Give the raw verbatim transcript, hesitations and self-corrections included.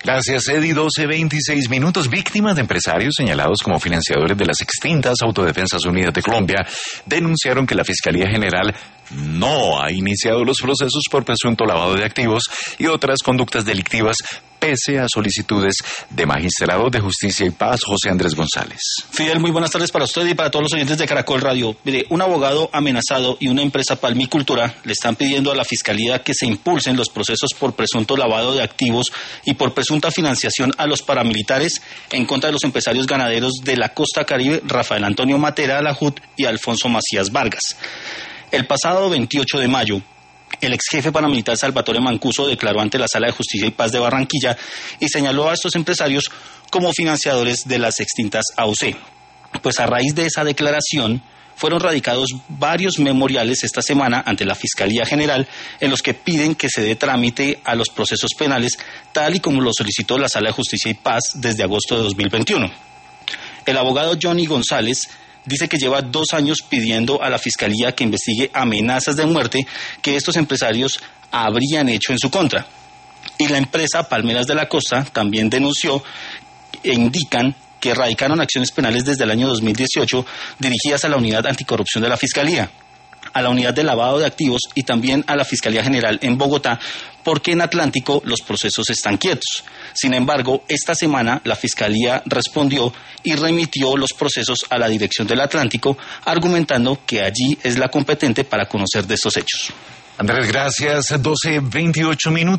Gracias, Eddie. doce veintiséis minutos. Víctimas de empresarios señalados como financiadores de las extintas Autodefensas Unidas de Colombia denunciaron que la Fiscalía General no ha iniciado los procesos por presunto lavado de activos y otras conductas delictivas, pese a solicitudes de magistrados de Justicia y Paz. José Andrés González. Fidel, muy buenas tardes para usted y para todos los oyentes de Caracol Radio. Mire, un abogado amenazado y una empresa Palmicultura le están pidiendo a la Fiscalía que se impulsen los procesos por presunto lavado de activos y por presunta financiación a los paramilitares en contra de los empresarios ganaderos de la Costa Caribe, Rafael Antonio Matera Alajud y Alfonso Macías Vargas. El pasado veintiocho de mayo, el ex jefe paramilitar Salvatore Mancuso declaró ante la Sala de Justicia y Paz de Barranquilla y señaló a estos empresarios como financiadores de las extintas A U C. Pues a raíz de esa declaración fueron radicados varios memoriales esta semana ante la Fiscalía General en los que piden que se dé trámite a los procesos penales tal y como lo solicitó la Sala de Justicia y Paz desde agosto de dos mil veintiuno. El abogado Johnny González dice que lleva dos años pidiendo a la Fiscalía que investigue amenazas de muerte que estos empresarios habrían hecho en su contra. Y la empresa Palmeras de la Costa también denunció e indican que radicaron acciones penales desde el año dos mil dieciocho dirigidas a la Unidad Anticorrupción de la Fiscalía, a la Unidad de Lavado de Activos y también a la Fiscalía General en Bogotá, porque en Atlántico los procesos están quietos. Sin embargo, esta semana la Fiscalía respondió y remitió los procesos a la Dirección del Atlántico, argumentando que allí es la competente para conocer de estos hechos. Andrés, gracias. doce veintiocho minutos.